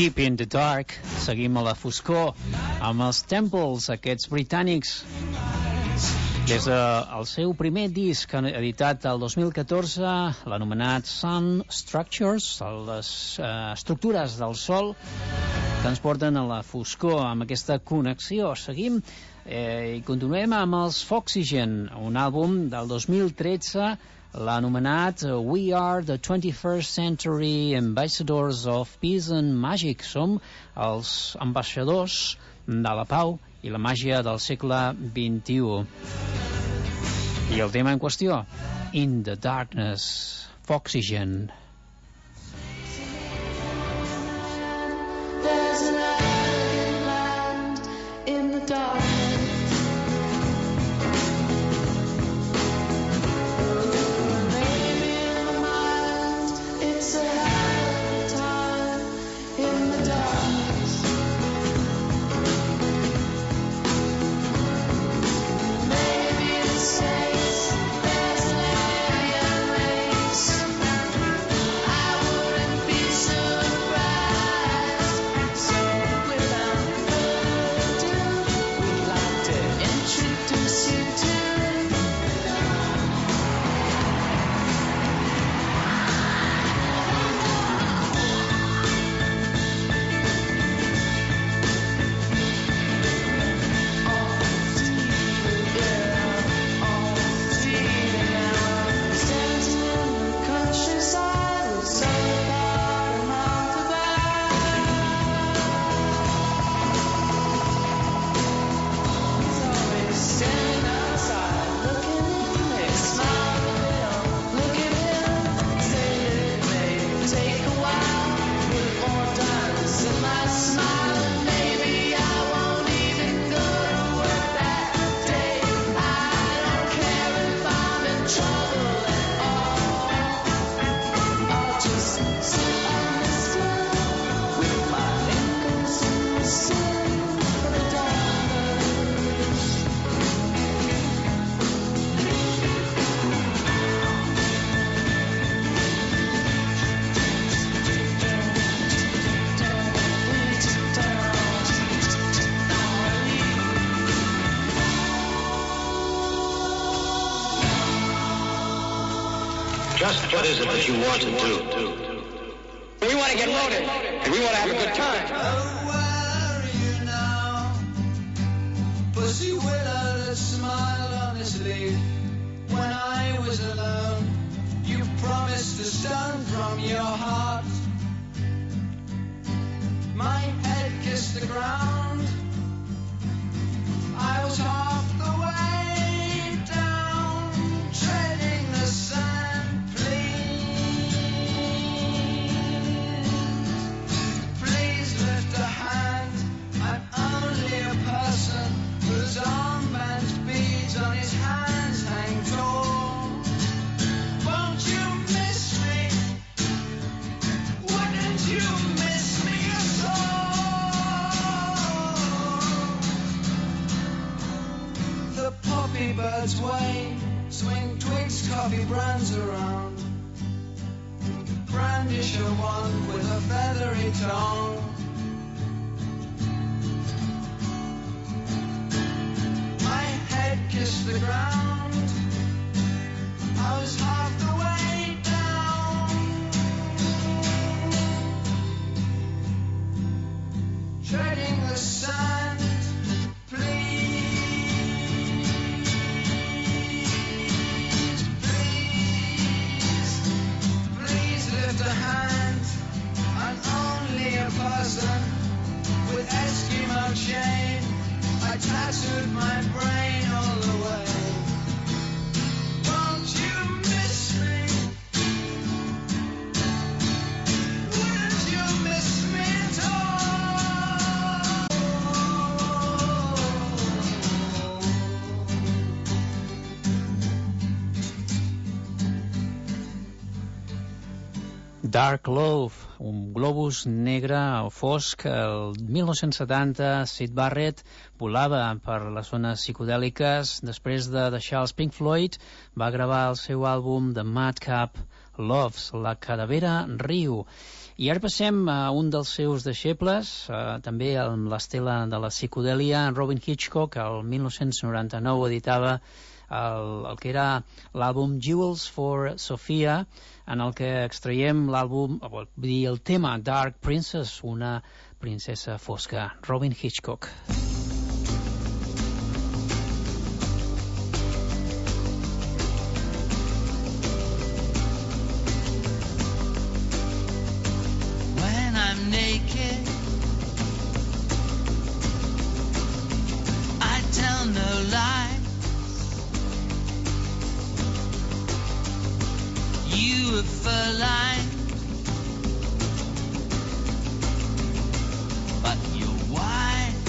Deep in the Dark. Seguim a la foscor amb els Temples, aquests britànics. Des del seu primer disc editat el 2014, l'anomenat Sun Structures, les estructures del sol que ens porten a la foscor amb aquesta connexió. Seguim i continuem amb els Foxygen, un àlbum del 2013, l'anomenat We Are the 21st Century Ambassadors of Peace and Magic. Som els ambaixadors de la pau i la màgia del segle XXI. I el tema en qüestió, In the Darkness, Foxygen. There's an island in the darkness. What is it that you want to do? We want to get loaded, and we want to have a good time. Oh, where are you now? Pussy willow that smiled honestly when I was alone. You promised a stone from your heart. My head kissed the ground. I was half the way down, treading the sand. Whose armbands, beads on his hands hang tall. Won't you miss me? Wouldn't you miss me at all? The poppy birds wave, swing twigs, coffee brands around. Brandish a wand with a feathery tongue. Kissed the ground. I was half the way down, treading the sand. Please, please, please lift a hand. I'm only a person with Eskimo chain. I tattooed my brain all the way. Won't you miss me? Wouldn't you miss me at all? Dark Love, un globus negre o fosc. El 1970 Syd Barrett volava per les zones psicodèliques. Després de deixar els Pink Floyd, va gravar el seu àlbum The Madcap Loves, La Cadavera riu. I ara passem a un dels seus deixebles, també amb l'estela de la psicodèlia. Robyn Hitchcock, el 1999, editava el que era l'àlbum Jewels for Sophia, en el que extraiem l'àlbum, vull dir, el tema Dark Princess, una princesa fosca. Robyn Hitchcock. When I'm naked, I tell no lies. You are fur-lined, but you're wise.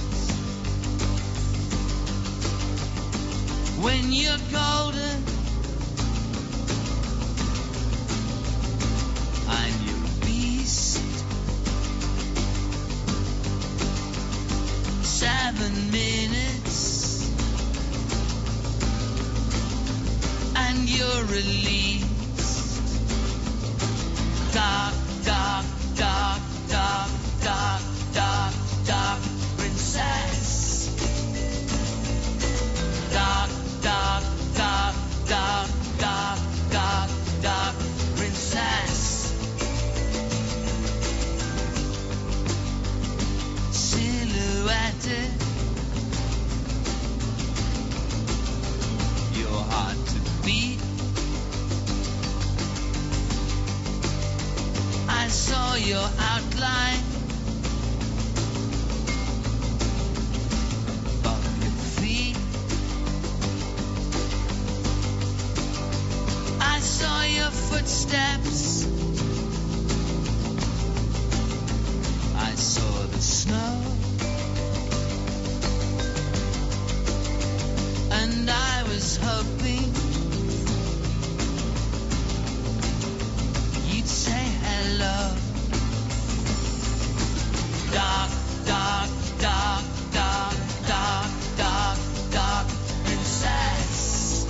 When you're golden, I'm your beast. 7 minutes, and you're released. Dark, dark, dark, dark, dark, dark, dark princess. Dark, dark, dark, dark, dark, dark, dark princess. Silhouetted, you're hard to beat. I saw your outline, bucket feet. I saw your footsteps. I saw the snow, and I was hoping you'd say hello. Dark, dark, dark, dark, dark, dark, dark princess.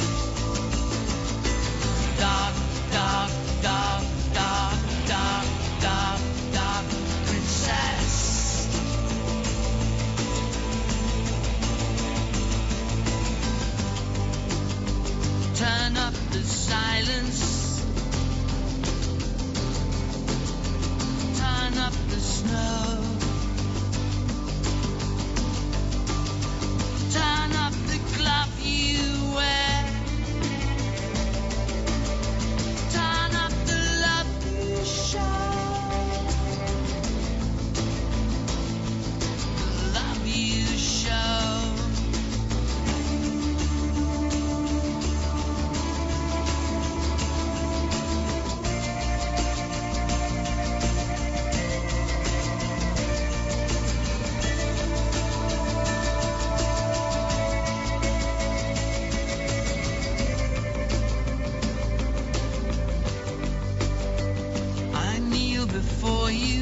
Dark, dark, dark, dark, dark, dark, dark princess. Turn up the silence, turn up the snow, turn up the glove you wear, turn up the love you show, the love you show. Before you,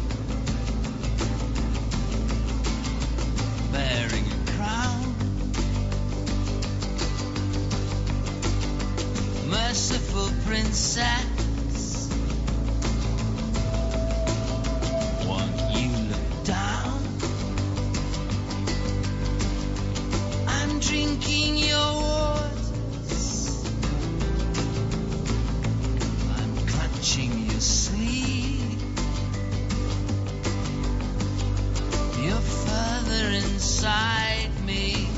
bearing a crown, merciful princess, won't you look down? I'm drinking your waters, I'm clutching your sleeve. You're further inside me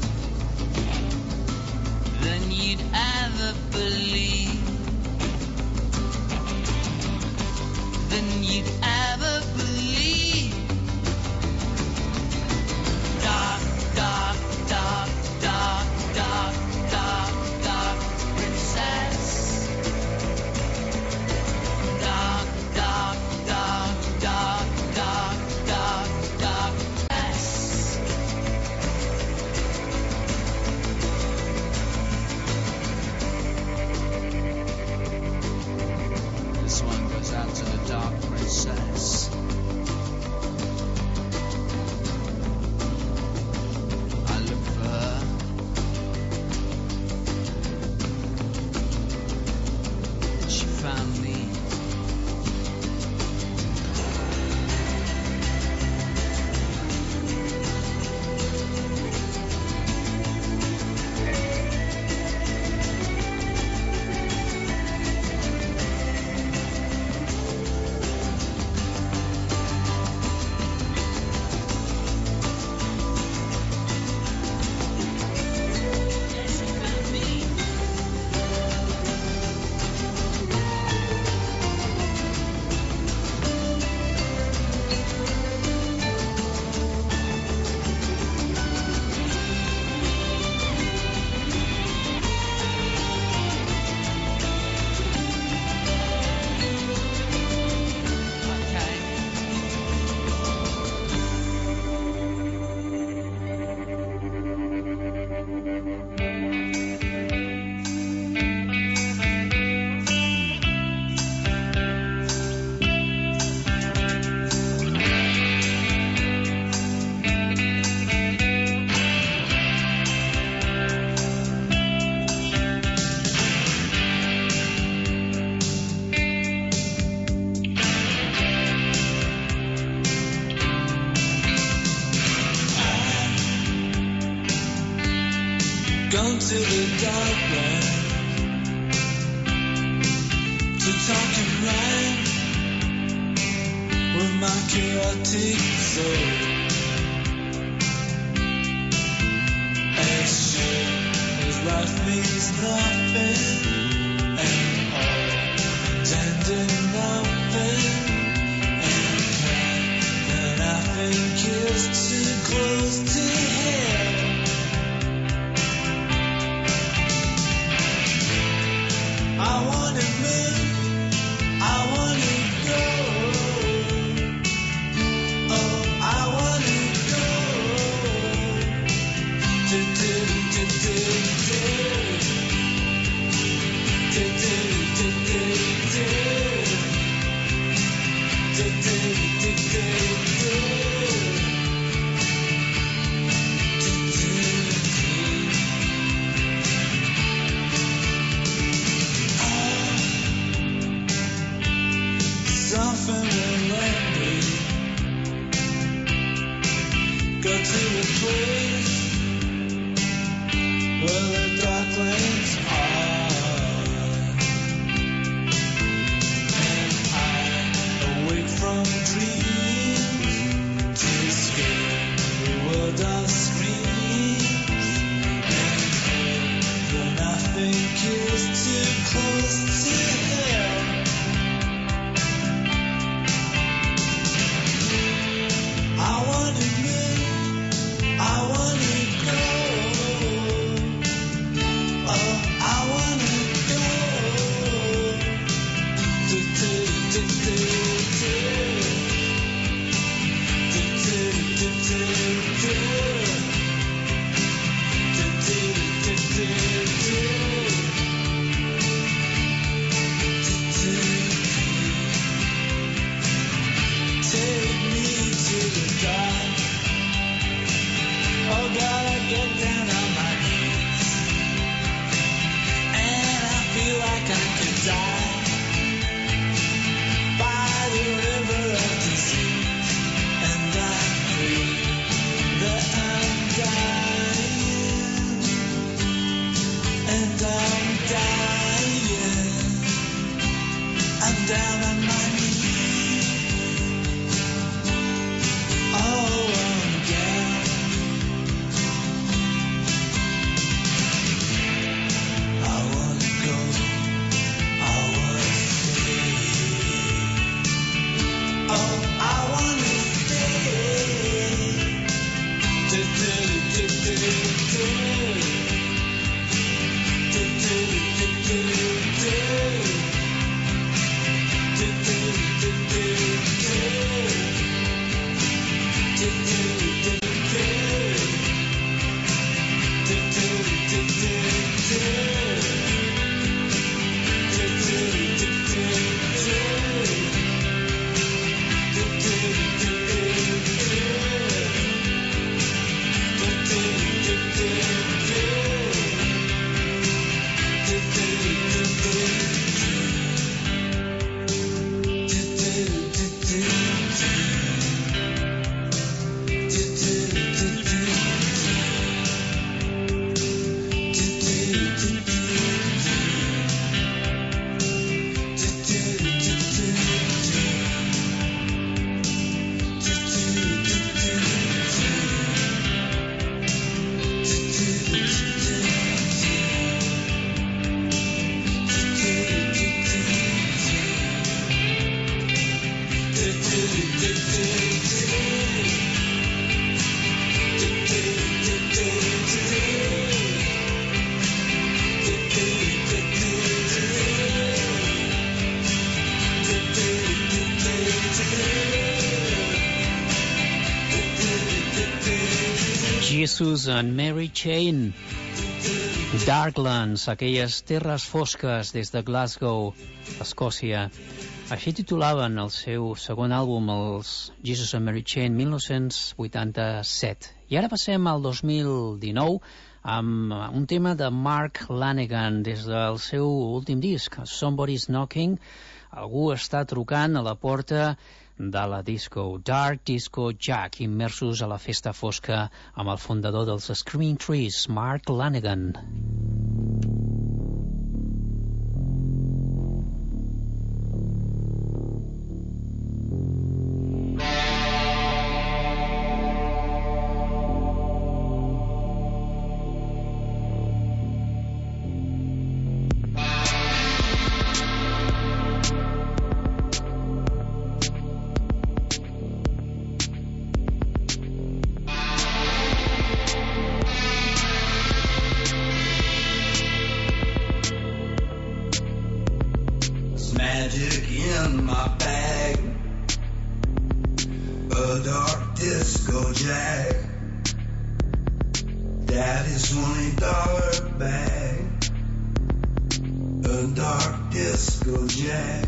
than you'd ever believe. to the darkness to talk and rhyme with my chaotic soul. As sure as life means nothing and all intended nothing, and that I think is too close to hell. I wanna move, I wanna go. Oh, I wanna go. Do do do do do. Do do do do do. Do do do do do. Something will let me go to a place where the dark lanes are, and I awake from dreams to escape the world on screens, and then I think is too close to hell. I wanna move, I wanna go. Oh, I wanna go. Do do do do do. Do do do do do. Do do do do do. Take me to the dark. Oh God, I get down on my knees, and I feel like I could die by the river of disease, and I feel that I'm dying, and I'm dying. I'm down on my knees. Oh, I'm down. I wanna go, I wanna stay. Oh, I wanna stay. Do do do do do. Do do do do do. Do do do do do. Do do do do. Do do do do do. Do do do do do. Do do do do do. Do do do do do. Do do do do Jesus and Mary Chain, Darklands, aquelles terres fosques des de Glasgow, Escòcia. Així titulaven el seu segon àlbum, els Jesus and Mary Chain, 1987. I ara passem al 2019 amb un tema de Mark Lanegan des del seu últim disc, Somebody's Knocking. Algú està trucant a la porta de la disco, Dark Disco Jack, immersos a la festa fosca amb el fundador dels Screaming Trees, Mark Lanegan. magic in my bag, a dark disco jag, Daddy's $20 bag, a dark disco jag.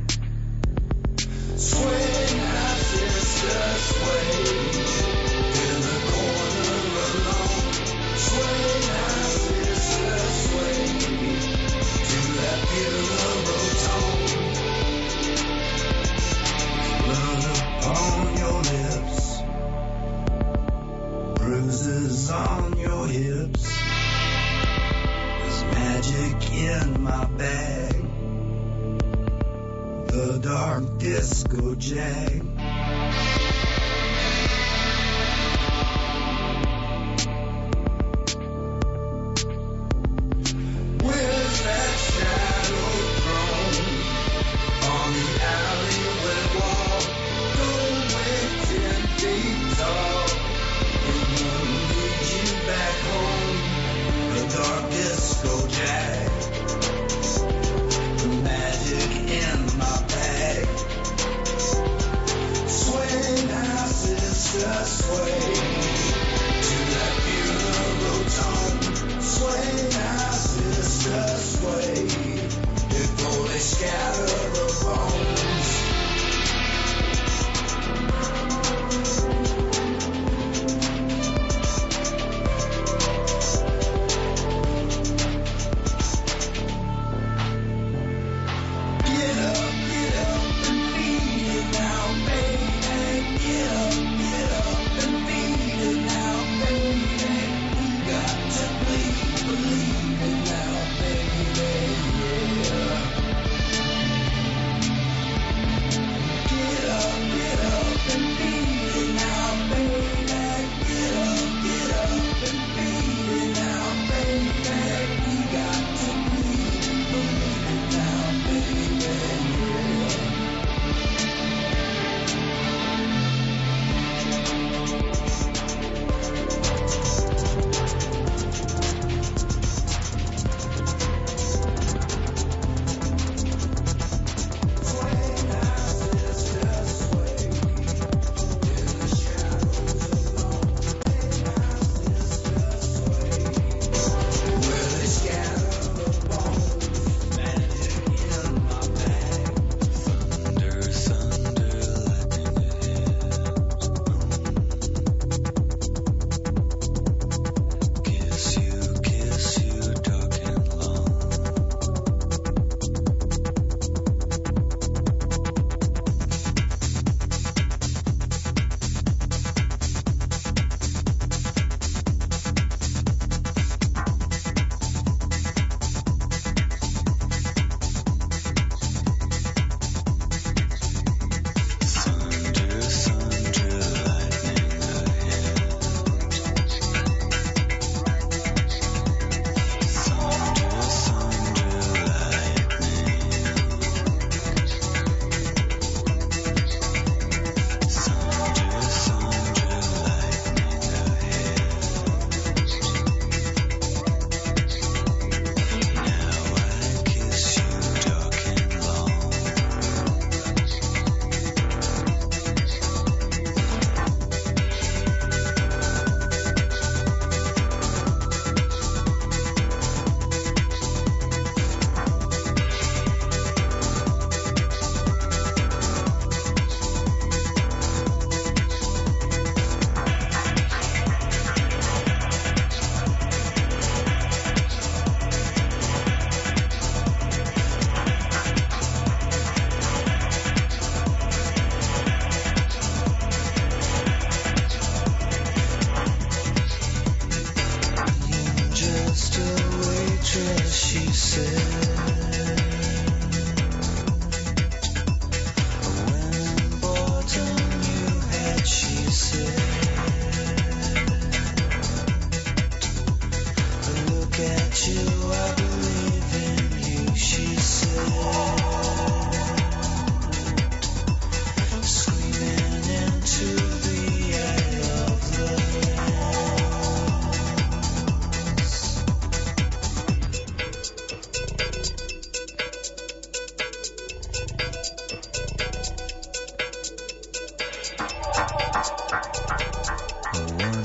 Sway now, sister, sway, in the corner alone. Sway now, sister, sway, to that beautiful tone. Blood upon your lips, bruises on your hips. There's magic in my bag, the dark disco jag. Where's that shadow thrown on the alleyway wall? Don't wait 10 feet tall, it won't lead you back home. The dark disco jag, the magic in my bag. Sway now, sister, sway, to that beautiful tone. Sway now, sister, sway, before they scatter the bones. Get up and beat it now, baby. Get up and beat it now, baby. We got to believe it now, baby. Yeah. Get up and beat it now, baby. Get up and beat it now, baby. We got to believe it now, baby. Yeah.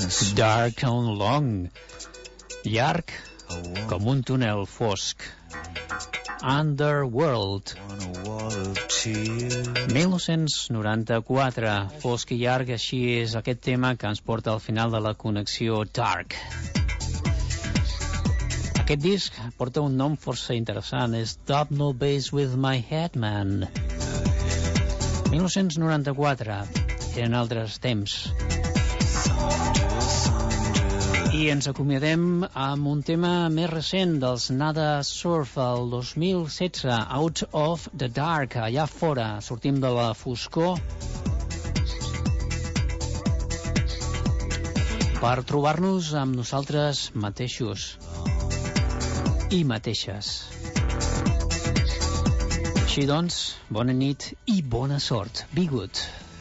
Dark and long. Llarg com un túnel fosc. Underworld. 1994. Fosc i llarg, així és aquest tema que ens porta al final de la connexió Dark. Aquest disc porta un nom força interessant, és Stop No Bass With My Head Man. 1994, eren altres temps. I ens acomiadem amb un tema més recent dels Nada Surf, el 2016, Out of the Dark, allà fora, sortim de la foscor per trobar-nos amb nosaltres mateixos i mateixes. Així doncs, bona nit i bona sort. Be good.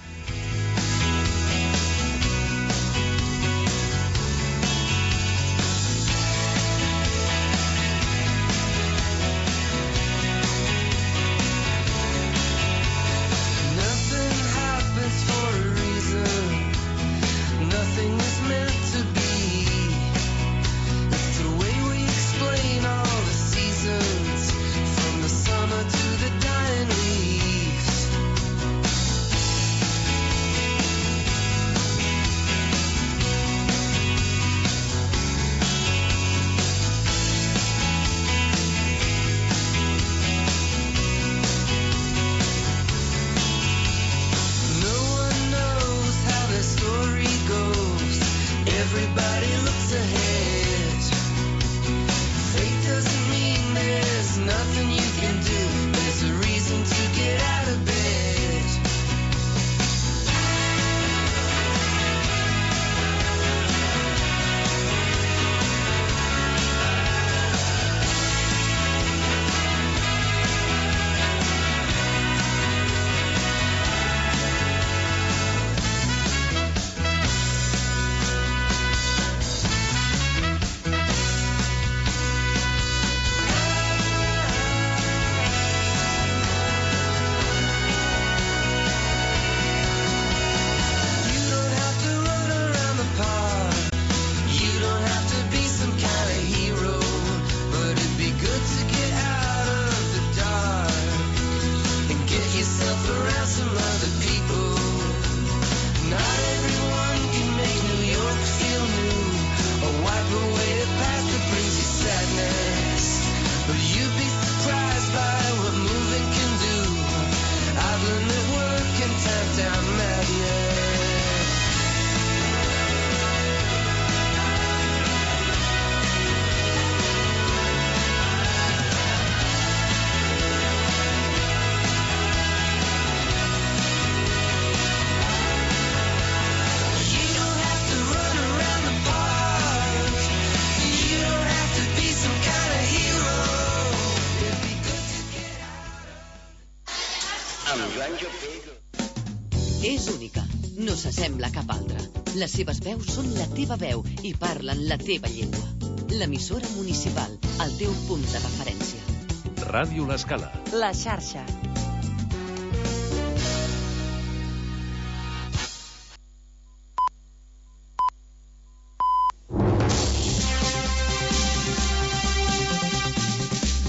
És única, no s'assembla a cap altra. Les seves veus són la teva veu i parlen la teva llengua. L'emissora municipal, el teu punt de referència. Ràdio L'Escala. La xarxa.